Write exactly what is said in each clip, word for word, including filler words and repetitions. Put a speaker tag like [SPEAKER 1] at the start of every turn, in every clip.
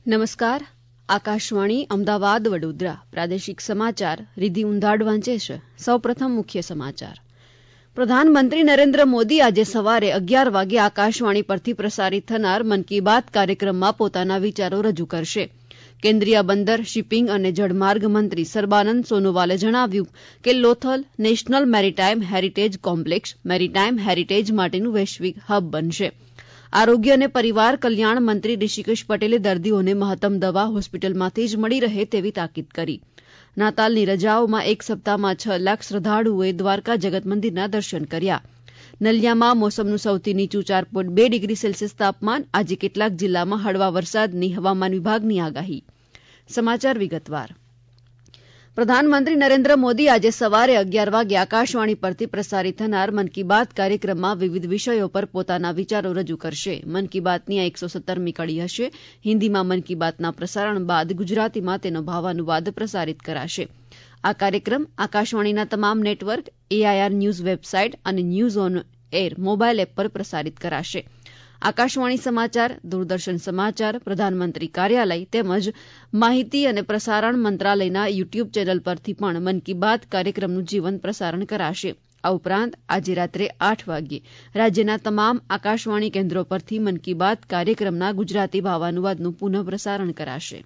[SPEAKER 1] નમસ્કાર. આકાશવાણી અમદાવાદ વડોદરા પ્રાદેશિક સમાચાર રીધી ઉંધાડ વાંચે છે. સૌપ્રથમ મુખ્ય સમાચાર. પ્રધાનમંત્રી નરેન્દ્ર મોદી આજે સવારે અગિયાર વાગે આકાશવાણી પરથી પ્રસારિત થનાર મન કી બાત કાર્યક્રમમાં પોતાના વિચારો રજૂ કરશે. કેન્દ્રીય બંદર, શિપિંગ અને જળમાર્ગ મંત્રી સર્બાનંદ સોનોવાલે જણાવ્યું કે Lothal national maritime heritage complex maritime heritage માટેનું વૈશ્વિક હબ બનશે. આરોગ્ય અને પરિવાર કલ્યાણ મંત્રી ઋષિકેશ પટેલે દર્દીઓને મહત્તમ દવા હોસ્પિટલમાંથી જ મળી રહે તેવી તાકીદ કરી. નાતાલની રજાઓમાં એક સપ્તાહમાં છ લાખ શ્રદ્ધાળુઓએ દ્વારકા જગત મંદિરના દર્શન કર્યા. નલિયામાં મોસમનું સૌથી નીચું ચાર પોઈન્ટ બે ડિગ્રી સેલ્સિયસ તાપમાન. આજે કેટલાક જિલ્લામાં હળવા વરસાદની હવામાન વિભાગની આગાહી. સમાચાર વિગતવાર. પ્રધાનમંત્રી નરેન્દ્ર મોદી આજે સવારે અગિયાર વાગે આકાશવાણી પરથી પ્રસારિત થનાર મન કી બાત કાર્યક્રમમાં વિવિધ વિષયો પર પોતાના વિચારો રજૂ કરશે. મન કી બાતની આ એકસો સત્તરમી કડી હશે. હિન્દીમાં મન કી બાતના પ્રસારણ બાદ ગુજરાતીમાં તેનો ભાવાનુવાદ પ્રસારિત કરાશે. આ કાર્યક્રમ આકાશવાણીના તમામ નેટવર્ક, એઆઈઆર ન્યૂઝ વેબસાઇટ અને news on air mobile app પર પ્રસારિત કરાશે. આકાશવાણી સમાચાર, દૂરદર્શન સમાચાર, પ્રધાનમંત્રી કાર્યાલય તેમજ માહિતી અને પ્રસારણ મંત્રાલયના યુટ્યુબ ચેનલ પરથી પણ મન કી બાત કાર્યક્રમનું જીવંત પ્રસારણ કરાશે. આ ઉપરાંત આજે રાત્રે આઠ વાગ્યે રાજ્યના તમામ આકાશવાણી કેન્દ્રો પરથી મન કી બાત કાર્યક્રમના ગુજરાતી ભાવાનુવાદનું પુનઃ પ્રસારણ કરાશે.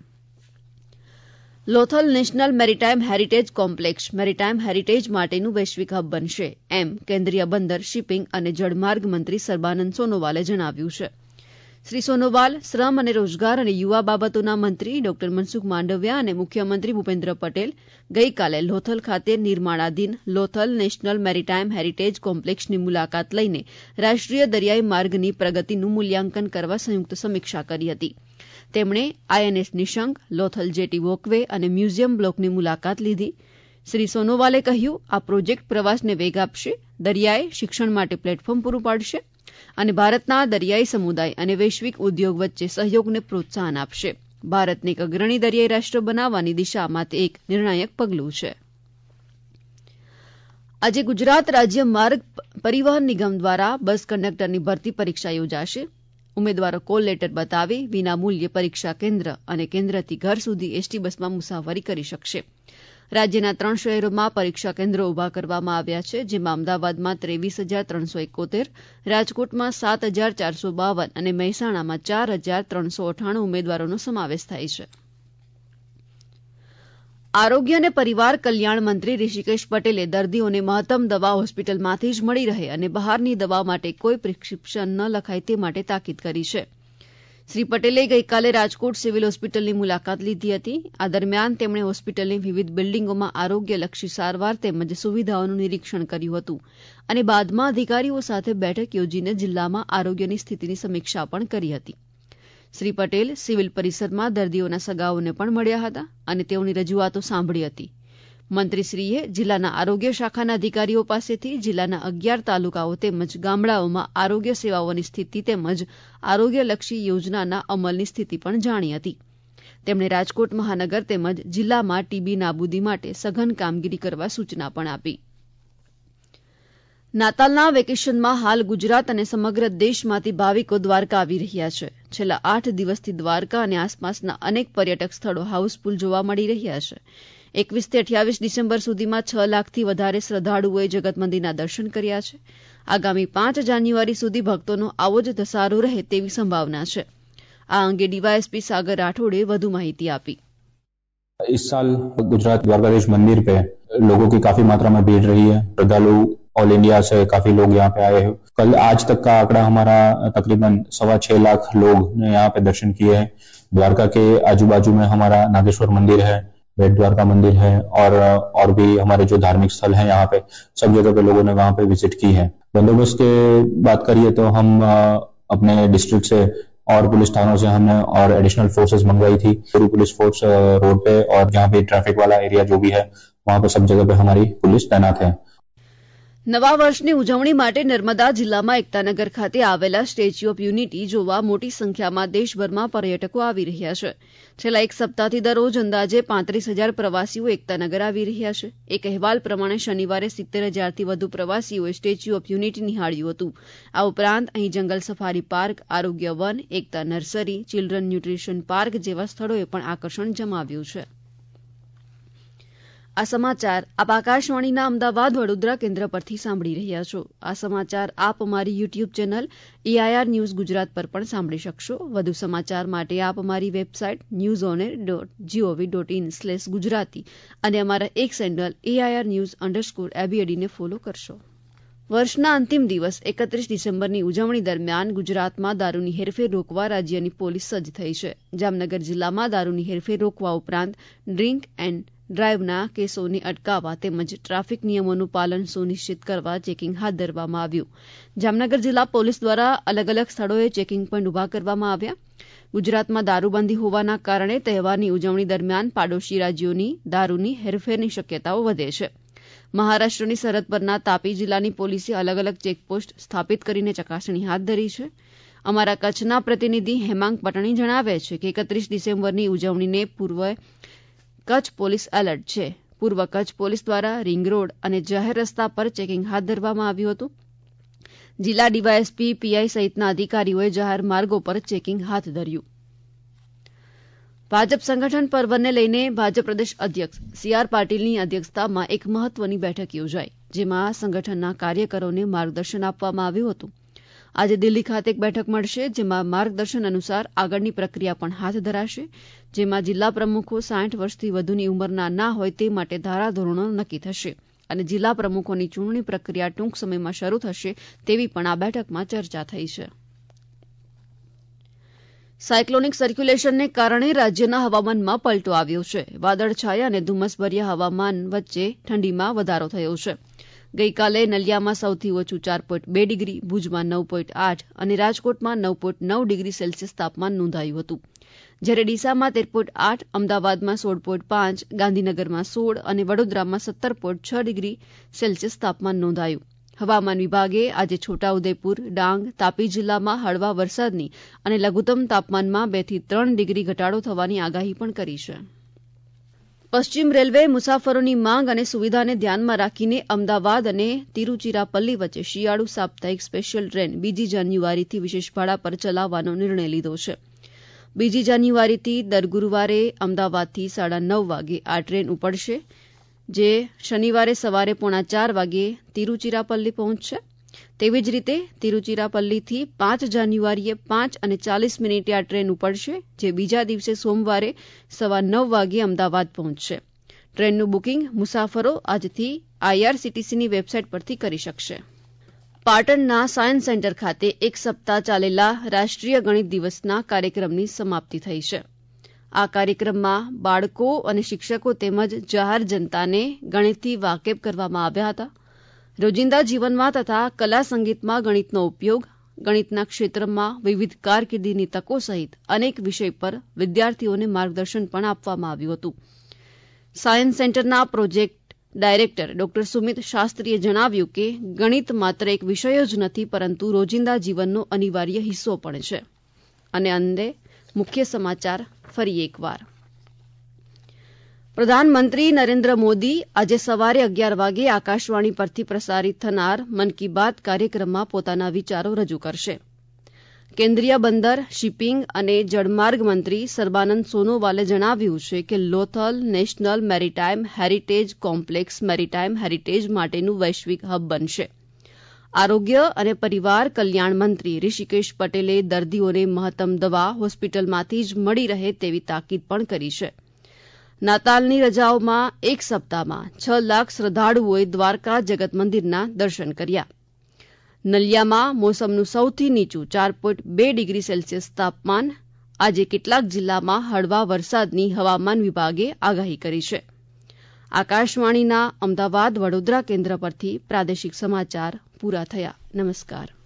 [SPEAKER 1] Lothal national maritime heritage complex maritime heritage માટેનું વૈશ્વિક હબ બનશે, એમ કેન્દ્રીય બંદર, શિપિંગ અને જળમાર્ગ મંત્રી સર્બાનંદ સોનોવાલે જણાવ્યું છે. શ્રી સોનોવાલ શ્રમ અને રોજગાર અને યુવા બાબતોના મંત્રી ડોક્ટર મનસુખ માંડવિયા અને મુખ્યમંત્રી ભૂપેન્દ્ર પટેલ ગઈકાલે લોથલ ખાતે નિર્માણાધીન લોથલ નેશનલ મેરીટાઈમ હેરિટેજ કોમ્પ્લેક્સની મુલાકાત લઈને રાષ્ટ્રીય દરિયાઈ માર્ગની પ્રગતિનું મૂલ્યાંકન કરવા સંયુક્ત સમીક્ષા કરી હતી. તેમણે INS Nishank, Lothal jetty walkway અને મ્યુઝિયમ બ્લોકની મુલાકાત લીધી. શ્રી સોનોવાલે કહ્યું, આ પ્રોજેક્ટ પ્રવાસને વેગ આપશે, દરિયાએ શિક્ષણ માટે પ્લેટફોર્મ પૂરું પાડશે અને ભારતના દરિયાઈ સમુદાય અને વૈશ્વિક ઉદ્યોગ વચ્ચે સહયોગને પ્રોત્સાહન આપશે. ભારતને એક અગ્રણી દરિયાઈ રાષ્ટ્ર બનાવવાની દિશામાં તે એક નિર્ણાયક પગલું છે. આજે ગુજરાત રાજ્ય માર્ગ પરિવહન નિગમ દ્વારા બસ કંડક્ટરની ભરતી પરીક્ષા યોજાશે. ઉમેદવારો કોલ લેટર બતાવી વિના મૂલ્યે પરીક્ષા કેન્દ્ર અને કેન્દ્રથી ઘર સુધી એસટી બસમાં મુસાફરી કરી શકશે. રાજ્યના ત્રણ શહેરોમાં પરીક્ષા કેન્દ્રો ઉભા કરવામાં આવ્યા છે, જેમાં અમદાવાદમાં ત્રેવીસ હજાર ત્રણસો એકોતેર, રાજકોટમાં સાત હજાર ચારસો બાવન અને મહેસાણામાં ચાર હજાર ત્રણસો અઠ્ઠાણું ઉમેદવારોનો સમાવેશ થાય છે. આરોગ્ય અને પરિવાર કલ્યાણ મંત્રી ઋષિકેશ પટેલે દર્દીઓને મહત્તમ દવા હોસ્પિટલમાંથી જ મળી રહે અને બહારની દવા માટે કોઈ પ્રિસ્ક્રિપ્શન ન લખાય તે માટે તાકીદ કરી છે. શ્રી પટેલે ગઈકાલે રાજકોટ સિવિલ હોસ્પિટલની મુલાકાત લીધી હતી. આ દરમિયાન તેમણે હોસ્પિટલની વિવિધ બિલ્ડિંગોમાં આરોગ્યલક્ષી સારવાર તેમજ સુવિધાઓનું નિરીક્ષણ કર્યું હતું અને બાદમાં અધિકારીઓ સાથે બેઠક યોજીને જિલ્લામાં આરોગ્યની સ્થિતિની સમીક્ષા પણ કરી હતી. શ્રી પટેલ સિવિલ પરિસરમાં દર્દીઓના સગાઓને પણ મળ્યા હતા અને તેઓની રજૂઆતો સાંભળી હતી. મંત્રીશ્રીએ જિલ્લાના આરોગ્ય શાખાના અધિકારીઓ પાસેથી જિલ્લાના અગિયાર તાલુકાઓ તેમજ ગામડાઓમાં આરોગ્ય સેવાઓની સ્થિતિ તેમજ આરોગ્યલક્ષી યોજનાના અમલની સ્થિતિ પણ જાણી હતી. તેમણે રાજકોટ મહાનગર તેમજ જિલ્લામાં ટીબી નાબૂદી માટે સઘન કામગીરી કરવા સૂચના પણ આપી. નાતાલના વેકેશનમાં હાલ ગુજરાત અને સમગ્ર દેશમાંથી ભાવિકો દ્વારકા આવી રહ્યા છે. છેલ્લા આઠ દિવસથી દ્વારકા અને આસપાસના અનેક પર્યટક સ્થળો હાઉસફુલ જોવા મળી રહ્યા છે. એકવીસથી અઠ્યાવીસ ડિસેમ્બર સુધીમાં છ લાખથી વધારે શ્રદ્ધાળુઓએ જગત મંદિરના દર્શન કર્યા છે. આગામી પાંચ જાન્યુઆરી સુધી ભક્તોનો આવો જ ધસારો રહે તેવી સંભાવના છે. આ અંગે ડીવાયએસપી સાગર રાઠોડે વધુ માહિતી આપી.
[SPEAKER 2] इस साल गुजरात द्वारकाधीश मंदिर पे लोगों की काफी मात्रा में भीड़ रही है. श्रद्धालु ऑल इंडिया से काफी लोग यहाँ पे आए हैं. कल आज तक का आंकड़ा हमारा तकरीबन सवा छह लाख लोग ने यहाँ पे दर्शन किए हैं. द्वारका के आजू बाजू में हमारा नागेश्वर मंदिर है, बेट द्वारका मंदिर है और और भी हमारे जो धार्मिक स्थल हैं यहाँ पे सब जगह पे लोगों ने वहाँ पे विजिट की है. बंदोबस्त के बात करिए तो हम अपने डिस्ट्रिक्ट से और पुलिस थानों से हमने और एडिशनल फोर्सेस मंगवाई थी. पूरी पुलिस फोर्स रोड पे और जहाँ पे ट्रैफिक वाला एरिया जो भी है वहाँ पे सब जगह पे हमारी पुलिस तैनात है.
[SPEAKER 1] નવા વર્ષની ઉજવણી માટે નર્મદા જિલ્લામાં એકતાનગર ખાતે આવેલા સ્ટેચ્યુ ઓફ યુનિટી જોવા મોટી સંખ્યામાં દેશભરમાં પર્યટકો આવી રહ્યા છે. છેલ્લા એક સપ્તાહથી દરરોજ અંદાજે પાંત્રીસ હજાર પ્રવાસીઓ એકતાનગર આવી રહ્યા છે. એક અહેવાલ પ્રમાણે શનિવારે સિત્તેર હજારથી વધુ પ્રવાસીઓએ સ્ટેચ્યુ ઓફ યુનિટી નિહાળ્યું હતું. આ ઉપરાંત અહીં jungle safari park, Arogya Van, Ekta nursery, children nutrition park જેવા સ્થળોએ પણ આકર્ષણ જમાવ્યું છે. આ સમાચાર આપ આકાશવાણીના અમદાવાદ વડોદરા કેન્દ્ર પરથી સાંભળી રહ્યા છો. આ સમાચાર આપ અમારી YouTube channel AIR news Gujarat પર પણ સાંભળી શકશો. વધુ સમાચાર માટે આપ અમારી website news on air dot GOV dot in slash Gujarati અને અમારા એક હેન્ડલ એઆઈઆર ન્યૂઝ અંડરસ્કોર એબીએડીને ફોલો કરશો. વર્ષના અંતિમ દિવસ એકત્રીસ ડિસેમ્બરની ઉજવણી દરમિયાન ગુજરાતમાં દારૂની હેરફેર રોકવા રાજ્યની પોલીસ સજ્જ થઈ છે. જામનગર જિલ્લામાં દારૂની હેરફેર રોકવા ઉપરાંત ડ્રિંક એન્ડ ડ્રાઇવના કેસોને અટકાવવા તેમજ ટ્રાફિક નિયમોનું પાલન સુનિશ્ચિત કરવા ચેકિંગ હાથ ધરવામાં આવ્યું. જામનગર જિલ્લા પોલીસ દ્વારા અલગ અલગ સ્થળોએ ચેકિંગ પોઇન્ટ ઉભા કરવામાં આવ્યા. ગુજરાતમાં દારૂબંધી હોવાના કારણે તહેવારની ઉજવણી દરમિયાન પાડોશી રાજ્યોની દારૂની હેરફેરની શક્યતાઓ વધે છે. મહારાષ્ટ્રની સરહદ પરના તાપી જિલ્લાની પોલીસે અલગ અલગ ચેકપોસ્ટ સ્થાપિત કરીને ચકાસણી હાથ ધરી છે. અમારા કચ્છના પ્રતિનિધિ હેમાંગ પટણી જણાવે છે કે એકત્રીસ ડિસેમ્બરની ઉજવણીને પૂર્વે કચ્છ પોલીસ એલર્ટ છે. પૂર્વ કચ્છ પોલીસ દ્વારા રિંગ રોડ અને જાહેર રસ્તા પર ચેકિંગ હાથ ધરવામાં આવ્યું હતું. જિલ્લા ડીવાયએસપી, પીઆઈ સહિતના અધિકારીઓએ જાહેર માર્ગો પર ચેકિંગ હાથ ધર્યું. ભાજપ સંગઠન પર્વને લઈને ભાજપ પ્રદેશ અધ્યક્ષ સી આર પાટીલની અધ્યક્ષતામાં એક મહત્વની બેઠક યોજાઈ, જેમાં સંગઠનના કાર્યકરોને માર્ગદર્શન આપવામાં આવ્યું હતું. આજે દિલ્હી ખાતે એક બેઠક મળશે, જેમાં માર્ગદર્શન અનુસાર આગળની પ્રક્રિયા પણ હાથ ધરાશે, જેમાં જિલ્લા પ્રમુખો સાઠ વર્ષથી વધુની ઉંમરના ના હોય તે માટે ધારાધોરણો નક્કી થશે અને જિલ્લા પ્રમુખોની ચૂંટણી પ્રક્રિયા ટૂંક સમયમાં શરૂ થશે તેવી પણ આ બેઠકમાં ચર્ચા થઈ છે. સાયક્લોનિક સર્ક્યુલેશનને કારણે રાજ્યના હવામાનમાં પલટો આવ્યો છે. વાદળછાયા અને ધુમ્મસભર્યા હવામાન વચ્ચે ઠંડીમાં વધારો થયો છે. ગઈકાલે નલિયામાં સૌથી ઓછું ચાર પોઈન્ટ બે ડિગ્રી, ભુજમાં નવ પોઈન્ટ આઠ અને રાજકોટમાં નવ પોઈન્ટ નવ ડિગ્રી સેલ્સિયસ તાપમાન નોંધાયું હતું. જ્યારે ડીસામાં તેર પોઈન્ટ આઠ, અમદાવાદમાં સોળ પોઈન્ટ પાંચ, ગાંધીનગરમાં સોળ અને વડોદરામાં સત્તર પોઈન્ટ છ ડિગ્રી સેલ્સિયસ તાપમાન નોંધાયું. હવામાન વિભાગે આજે છોટાઉદેપુર, ડાંગ, તાપી જિલ્લામાં હળવા વરસાદની અને લઘુત્તમ તાપમાનમાં બે થી ત્રણ ડિગ્રી ઘટાડો થવાની આગાહી પણ કરી છે. પશ્ચિમ રેલવે મુસાફરોની માંગ અને સુવિધાને ધ્યાનમાં રાખીને અમદાવાદ અને તિરુચિરાપલ્લી વચ્ચે શિયાળુ સાપ્તાહિક સ્પેશિયલ ટ્રેન બીજી જાન્યુઆરીથી વિશેષ ભાડા પર ચલાવવાનો નિર્ણય લીધો છે. બીજી જાન્યુઆરીથી દર ગુરુવારે અમદાવાદથી સાડા નવ વાગે આ ટ્રેન ઉપડશે, જે શનિવારે સવારે પોણા ચાર વાગે તિરુચિરાપલ્લી પહોંચશે. તેવી જ રીતે તિરુચિરાપલ્લીથી પાંચ જાન્યુઆરીએ પાંચ અને ચાલીસ મિનિટે આ ટ્રેન ઉપડશે, જે બીજા દિવસે સોમવારે સવા નવ વાગે અમદાવાદ પહોંચશે. ટ્રેનનું બુકિંગ મુસાફરો આજથી આઈઆરસીટીસીની વેબસાઇટ પરથી કરી શકશે. પાટણના સાયન્સ સેન્ટર ખાતે એક સપ્તાહ ચાલેલા રાષ્ટ્રીય ગણિત દિવસના કાર્યક્રમની સમાપ્તિ થઈ છે. આ કાર્યક્રમમાં બાળકો અને શિક્ષકો તેમજ જાહેર જનતાને ગણિતથી વાકેફ કરવામાં આવ્યા હતા. રોજિંદા જીવનમાં તથા કલા સંગીતમાં ગણિતનો ઉપયોગ, ગણિતના ક્ષેત્રમાં વિવિધ કારકિર્દીની તકો સહિત અનેક વિષય પર વિદ્યાર્થીઓને માર્ગદર્શન પણ આપવામાં આવ્યું હતું. સાયન્સ સેન્ટરના પ્રોજેક્ટ ડાયરેક્ટર ડોક્ટર સુમિત શાસ્ત્રીએ જણાવ્યું કે ગણિત માત્ર એક વિષય જ નથી, પરંતુ રોજિંદા જીવનનો અનિવાર્ય હિસ્સો પણ છે. અને અંતે મુખ્ય સમાચાર ફરી એકવાર. પ્રધાનમંત્રી નરેન્દ્ર મોદી આજે સવારે અગિયાર વાગે આકાશવાણી પરથી પ્રસારિત થનાર મન કી બાત કાર્યક્રમમાં પોતાના વિચારો રજૂ કરશે. કેન્દ્રીય બંદર, શિપિંગ અને જળમાર્ગ મંત્રી સર્બાનંદ સોનોવાલે જણાવ્યું છે કે Lothal national maritime heritage complex maritime heritage માટેનું વૈશ્વિક હબ બનશે. આરોગ્ય અને પરિવાર કલ્યાણ મંત્રી ઋષિકેશ પટેલે દર્દીઓને મહત્તમ દવા હોસ્પિટલમાંથી જ મળી રહે તેવી તાકીદ પણ કરી છે. નાતાલની રજાઓમાં એક સપ્તાહમાં છ લાખ શ્રદ્ધાળુઓએ દ્વારકા જગત મંદિરના દર્શન કર્યા. નલિયામાં મોસમનું સૌથી નીચું ચાર પોઈન્ટ બે ડિગ્રી સેલ્સિયસ તાપમાન. આજે કેટલાક જિલ્લામાં હળવા વરસાદની હવામાન વિભાગે આગાહી કરી છે. આકાશવાણીના અમદાવાદ વડોદરા કેન્દ્ર પરથી પ્રાદેશિક સમાચાર પૂરા થયા. નમસ્કાર.